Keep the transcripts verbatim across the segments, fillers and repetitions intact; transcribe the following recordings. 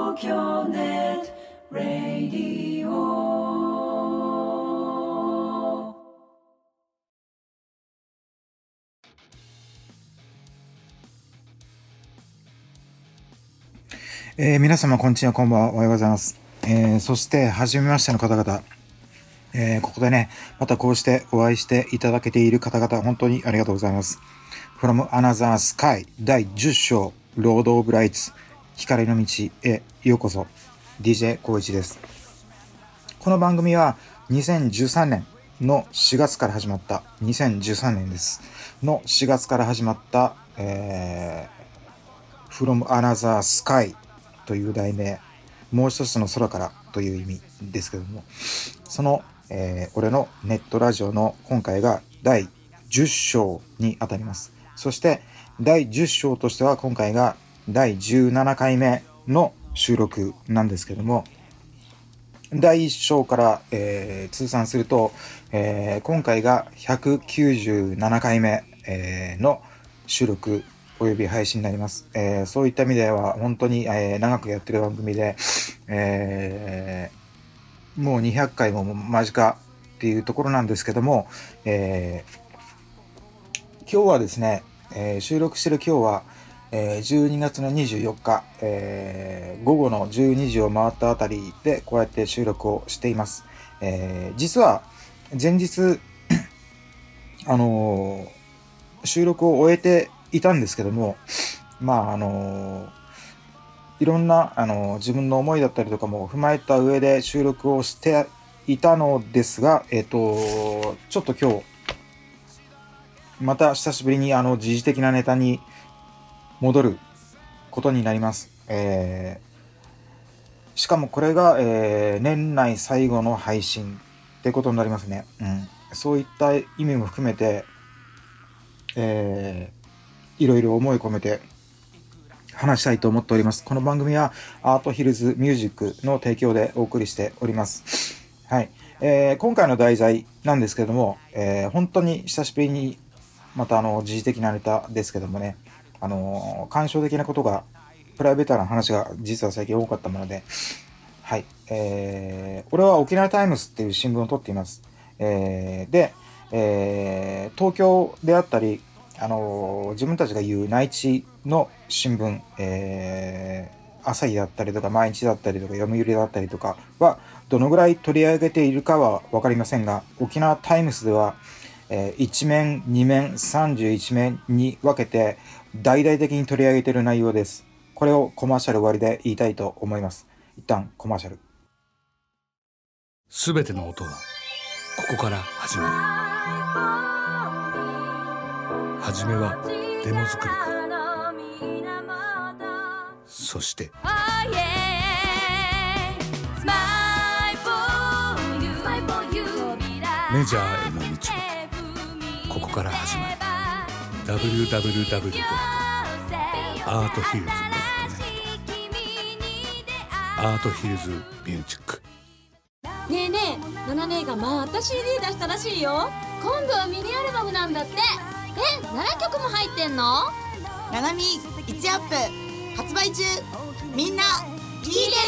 東京ネットラディオ。 えー、皆様こんにちは、こんばんは、おはようございます。えー、そして初めましての方々、えー、ここでねまたこうしてお会いしていただけている方々、本当にありがとうございます。 From Another Sky だいじゅっ章ロードオブライツ、光の道へようこそ。 ディージェー コウイチです。この番組はにせんじゅうさんねんのしがつから始まったにせんじゅうさんねんですのしがつから始まった、えー、From Another Sky という題名、もう一つの空からという意味ですけども、その、えー、俺のネットラジオの今回がだいじゅっ章にあたります。そしてだいじゅっ章としては今回がだいじゅうななかいめの収録なんですけども、だいいっ章から、えー、通算すると、えー、今回がひゃくきゅうじゅうななかいめ、えー、の収録および配信になります。えー、そういった意味では本当に、えー、長くやってる番組で、えー、もうにひゃっかいも間近っていうところなんですけども、えー、今日はですね、えー、収録してる今日は、えー、じゅうにがつのにじゅうよっか、えー、午後のじゅうにじを回ったあたりでこうやって収録をしています。えー、実は前日あのー、収録を終えていたんですけども、まああのー、いろんな、あのー、自分の思いだったりとかも踏まえた上で収録をしていたのですが、えっとちょっと今日また久しぶりにあの時事的なネタに戻ることになります。えー、しかもこれが、えー、年内最後の配信ってことになりますね。うん、そういった意味も含めて、えー、いろいろ思い込めて話したいと思っております。この番組はアートヒルズミュージックの提供でお送りしております。はい、えー、今回の題材なんですけれども、えー、本当に久しぶりにまたあの時事的なネタですけどもね、あの感傷的なことが、プライベートな話が実は最近多かったもので、はい、えー、俺は沖縄タイムスっていう新聞を取っています。えー、で、えー、東京であったり、あのー、自分たちが言う内地の新聞、えー、朝日だったりとか毎日だったりとか読売だったりとかはどのぐらい取り上げているかは分かりませんが、沖縄タイムスでは、えー、いち面に面さんじゅういち面に分けて大々的に取り上げている内容です。これをコマーシャル終わりで言いたいと思います。一旦コマーシャル。 すべての音はここから始まる。はじめはデモ作りから、そしてメジャーへの道もここから始まる。 ダブリューダブリューダブリュードットアートヒルズドットネット アートヒルズミュージック。 ねえねえ、ナナ姉がまた シーディー 出したらしいよ。今度はミニアルバムなんだって。え、ななきょくも入ってんの？ ナナミいちアップ発売中。みんな聞いてね。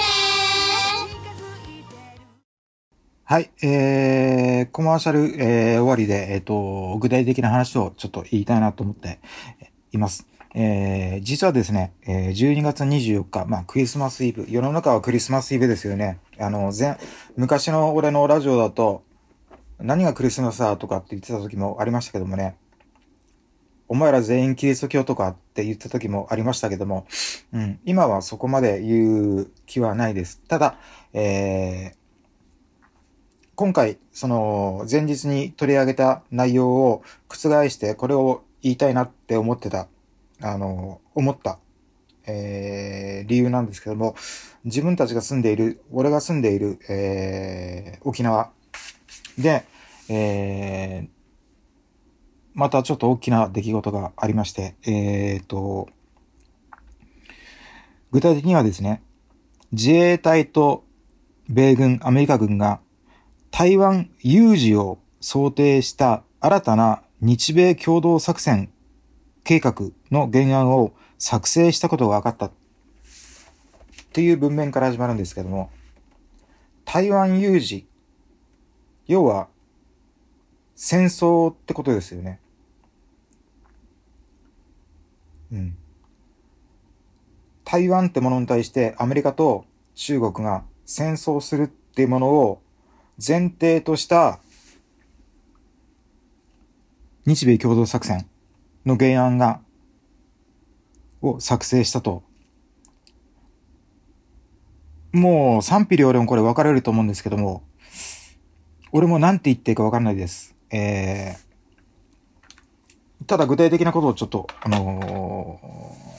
はい、えー、コマーシャル、えー、終わりで、えっと、具体的な話をちょっと言いたいなと思っています。えー、実はですね、えー、じゅうにがつにじゅうよっか、まあ、クリスマスイブ。世の中はクリスマスイブですよね。あの、前、昔の俺のラジオだと、何がクリスマスだとかって言ってた時もありましたけどもね。お前ら全員キリスト教とかって言った時もありましたけども、うん、今はそこまで言う気はないです。ただ、えー、今回、その、前日に取り上げた内容を覆してこれを言いたいなって思ってた、あの、思った、えー、理由なんですけども、自分たちが住んでいる、俺が住んでいる、えー、沖縄で、えー、またちょっと大きな出来事がありまして、えーと、具体的にはですね、自衛隊と米軍、アメリカ軍が台湾有事を想定した新たな日米共同作戦計画の原案を作成したことが分かった。 っていう文面から始まるんですけども、台湾有事、要は戦争ってことですよね。うん。台湾ってものに対してアメリカと中国が戦争するっていうものを前提とした日米共同作戦の原案がを作成したと。もう賛否両論これ分かれると思うんですけども、俺も何て言っていいか分かんないです。えー、ただ具体的なことをちょっとあのー、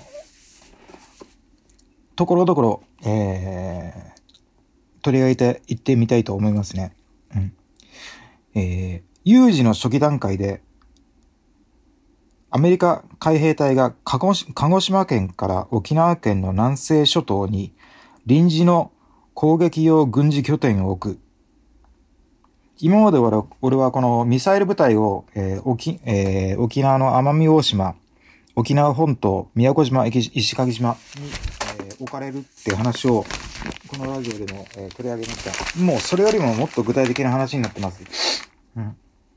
ところどころ、えー、取り上げていってみたいと思いますね。うん。えー、有事の初期段階でアメリカ海兵隊が鹿児島県から沖縄県の南西諸島に臨時の攻撃用軍事拠点を置く。今まで俺はこのミサイル部隊を、えー 沖えー、沖縄の奄美大島、沖縄本島、宮古島、石垣島に、えー、置かれるっていう話をこのラジオでも、えー、取り上げました。もうそれよりももっと具体的な話になってます。うん。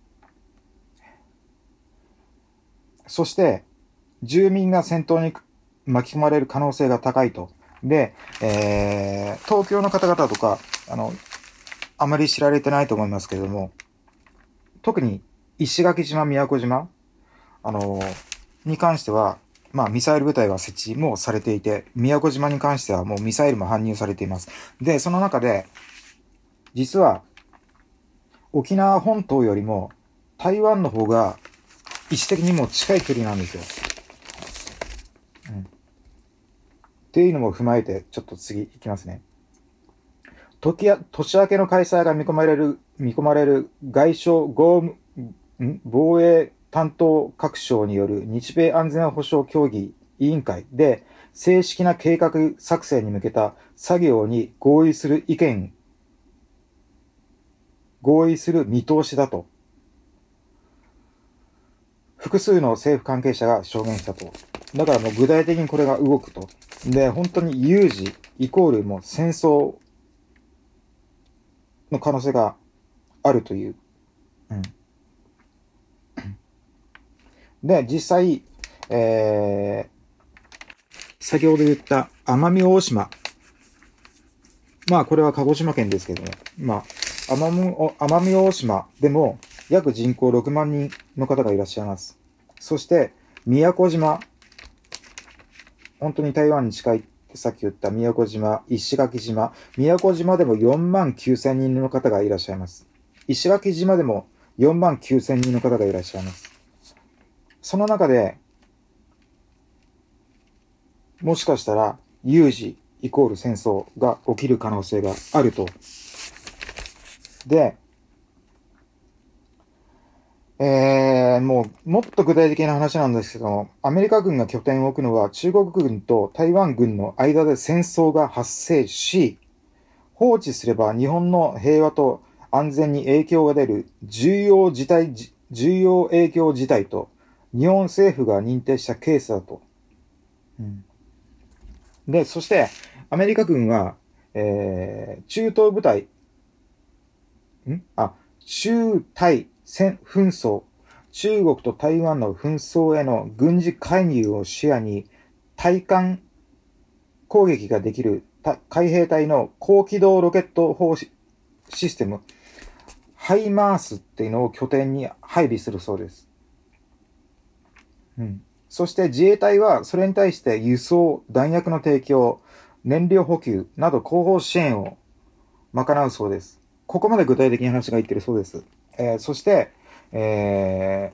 そして、住民が戦闘に巻き込まれる可能性が高いと。で、えー、東京の方々とか、あの、あまり知られてないと思いますけれども、特に石垣島、宮古島、あの、に関しては、まあ、ミサイル部隊は設置もされていて、宮古島に関してはもうミサイルも搬入されています。で、その中で、実は、沖縄本島よりも台湾の方が位置的にも近い距離なんですよ。うん。っていうのも踏まえて、ちょっと次いきますね。時や年明けの開催が見込まれる、見込まれる外相防務、防衛担当各省による日米安全保障協議委員会で正式な計画作成に向けた作業に合意する意見、合意する見通しだと。複数の政府関係者が証言したと。だからもう具体的にこれが動くと。で、本当に有事イコールもう戦争の可能性があるという。うん。で、実際、えー、先ほど言った奄美大島。まあこれは鹿児島県ですけども、まあ奄美、奄美大島でも約人口ろくまんにんの方がいらっしゃいます。そして宮古島、本当に台湾に近いってさっき言った宮古島、石垣島、宮古島でもよんまんきゅうせんにんの方がいらっしゃいます。石垣島でもよんまんきゅうせんにんの方がいらっしゃいます。その中で、もしかしたら有事イコール戦争が起きる可能性があると。で、えー、もう、もっと具体的な話なんですけども、アメリカ軍が拠点を置くのは中国軍と台湾軍の間で戦争が発生し、放置すれば日本の平和と安全に影響が出る重要事態、重要影響事態と日本政府が認定したケースだと。うん、で、そして、アメリカ軍は、えー、中東部隊、んあ、中台戦紛争、中国と台湾の紛争への軍事介入を視野に、対艦攻撃ができる海兵隊の高機動ロケット砲システム、ハイマースっていうのを拠点に配備するそうです。うん。そして自衛隊はそれに対して輸送、弾薬の提供、燃料補給など後方支援を賄うそうです。ここまで具体的に話がいってるそうです。えー、そして、え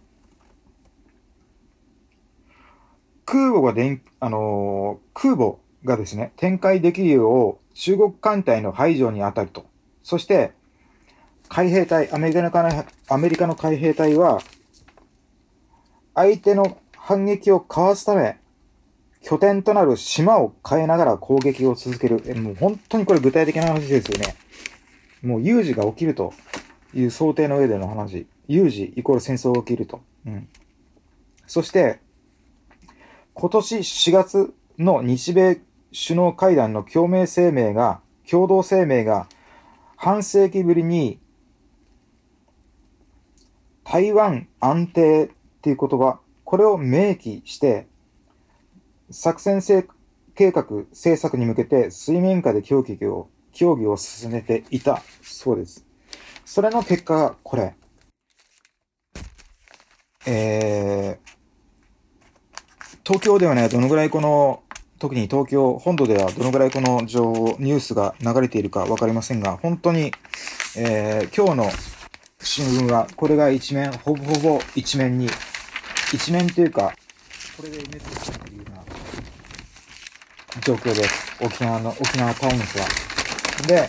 ー、空母がでん、あのー、空母がですね、展開できるよう中国艦隊の排除に当たると。そして、海兵隊、アメリカの、アメリカの海兵隊は、相手の反撃をかわすため、拠点となる島を変えながら攻撃を続ける。えもう本当にこれ具体的な話ですよね。もう有事が起きるという想定の上での話。有事イコール戦争が起きると。うん、そして、今年しがつの日米首脳会談の共鳴声明が、共同声明が半世紀ぶりに台湾安定っていう言葉、これを明記して作戦計画政策に向けて水面下で協議を、協議を進めていたそうです。それの結果がこれ。えー、東京ではね、どのぐらいこの、特に東京本土ではどのぐらいこの情報、ニュースが流れているかわかりませんが、本当に、えー、今日の新聞は、これが一面、ほぼほぼ一面に、一面というか、これで埋め尽くされているような状況です。沖縄の、沖縄タイムズは。で、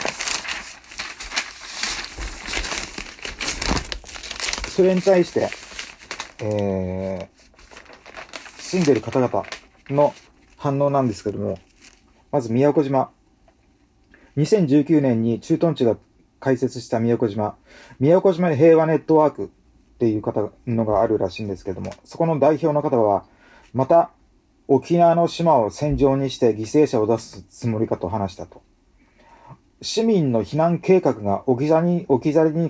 それに対して、えー、住んでいる方々の反応なんですけども、まず宮古島。にせんじゅうきゅうねんに駐屯地が開設した宮古島。宮古島平和ネットワークっていう方のがあるらしいんですけども、そこの代表の方は、また沖縄の島を戦場にして犠牲者を出すつもりかと話したと。市民の避難計画が置き去りに、置き去りに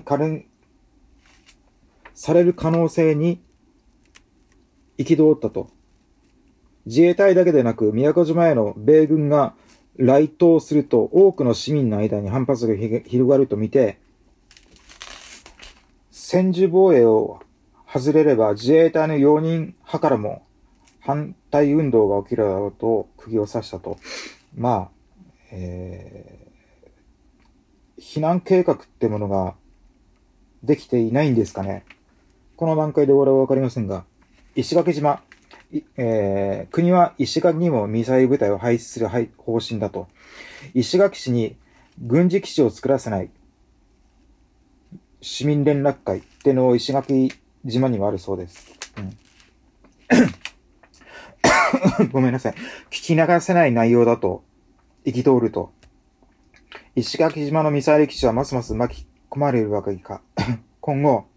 される可能性に憤ったと。自衛隊だけでなく宮古島への米軍が来島すると多くの市民の間に反発が広がると見て、専守防衛を外れれば自衛隊の容認派からも反対運動が起きるだろうと釘を刺したと。まあ、えー、避難計画ってものができていないんですかね。この段階で俺はわかりませんが、石垣島、えー、国は石垣にもミサイル部隊を配置する方針だと。石垣市に軍事基地を作らせない市民連絡会ってのを石垣島にもあるそうです。うん、ごめんなさい。聞き流せない内容だと憤ると。石垣島のミサイル基地はますます巻き込まれるわけか。今後、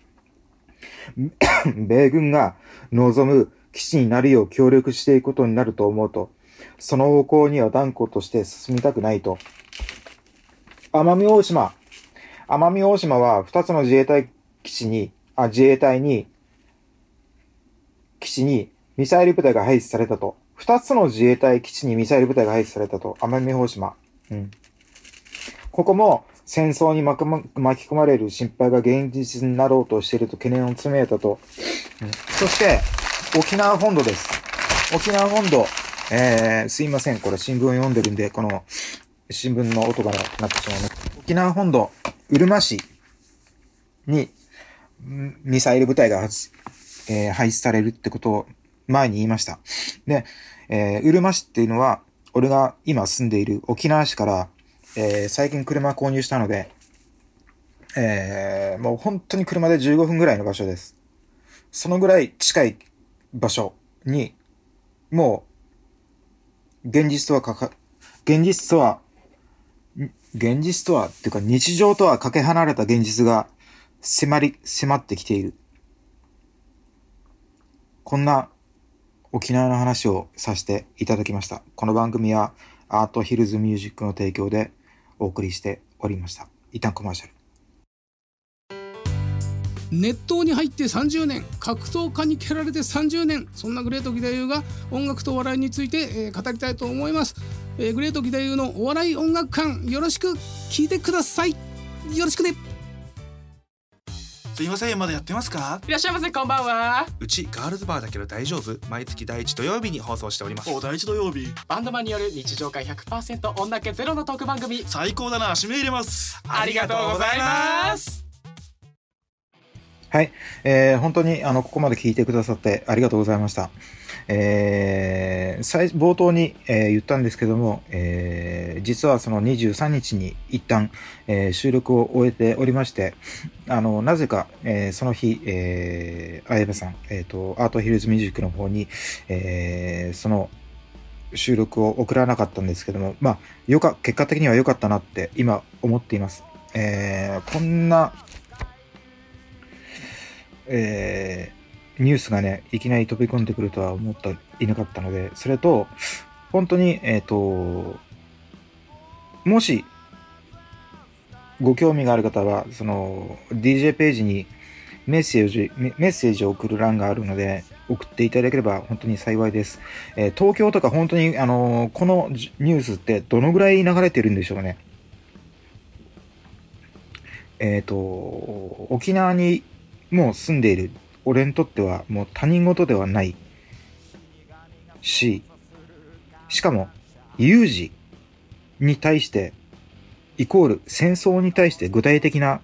米軍が望む基地になるよう協力していくことになると思うと、その方向には断固として進みたくないと。奄美大島。奄美大島は二つの自衛隊基地に、あ、自衛隊に、基地にミサイル部隊が配置されたと。二つの自衛隊基地にミサイル部隊が配置されたと。奄美大島。うん。ここも戦争に巻き込まれる心配が現実になろうとしていると懸念を詰めたと。うん、そして、沖縄本土です。沖縄本土。えー、すいません。これ新聞を読んでるんで、この新聞の音がなってしまうね。沖縄本土、うるま市にミサイル部隊が、えー、配置されるってことを前に言いました。で、えー、うるま市っていうのは、俺が今住んでいる沖縄市から、えー、最近車購入したので、えー、もう本当に車でじゅうごふんぐらいの場所です。そのぐらい近い場所に、もう、現実とはかか、現実とは、現実とは、っていうか日常とはかけ離れた現実が迫り、迫ってきている。こんな沖縄の話をさせていただきました。この番組はアートヒルズミュージックの提供でお送りしておりました。一旦コマーシャル。 熱湯に入ってさんじゅうねん、格闘家に蹴られてさんじゅうねん、そんなグレート義太夫が音楽とお笑いについて、えー、語りたいと思います、えー、グレート義太夫のお笑い音楽館、よろしく聞いてください。よろしくね。 すいません、まだやってますか？ いらっしゃいませ、こんばんは。 うちガールズバーだけど大丈夫？毎月第一土曜日に放送しております。 お、第一土曜日。バンドマンによる日常会 ひゃくパーセント 女気ゼロのトーク番組。 最高だな、締め入れます。 ありがとうございます。 はい、えー、本当にあのここまで聞いてくださってありがとうございました。えー、最冒頭に、えー、言ったんですけども、えー、実はそのにじゅうさんにちに一旦、えー、収録を終えておりまして、あのなぜか、えー、その日、えー、相葉さん、えーと、アートヒルズミュージックの方に、えー、その収録を送らなかったんですけども、まあよか結果的には良かったなって今思っています。えー、こんなえー、ニュースがね、いきなり飛び込んでくるとは思っていなかったので、それと、 本当に、えっと、もし、ご興味がある方は、その、ディージェー ページにメッセージ、メッセージを送る欄があるので、送っていただければ本当に幸いです。えー、東京とか本当に、あのー、このニュースってどのぐらい流れてるんでしょうね。えっと、沖縄にもう住んでいる俺にとってはもう他人事ではないし、しかも有事に対してイコール戦争に対して具体的な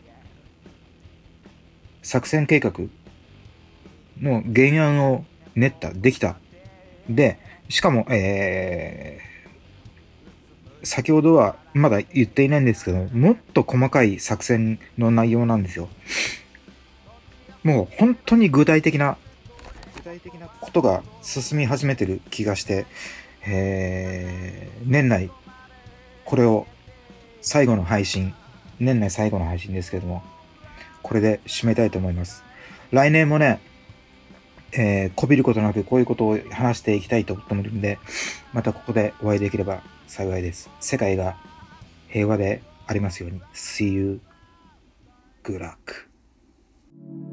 作戦計画の原案を練った、できた。で、しかも、えー、先ほどはまだ言っていないんですけど、もっと細かい作戦の内容なんですよ。もう本当に具体的な、具体的なことが進み始めてる気がして、えー、年内、これを最後の配信、年内最後の配信ですけれども、これで締めたいと思います。来年もね、えー、こびることなくこういうことを話していきたいと思っているんで、またここでお会いできれば幸いです。世界が平和でありますように。See you. Good luck.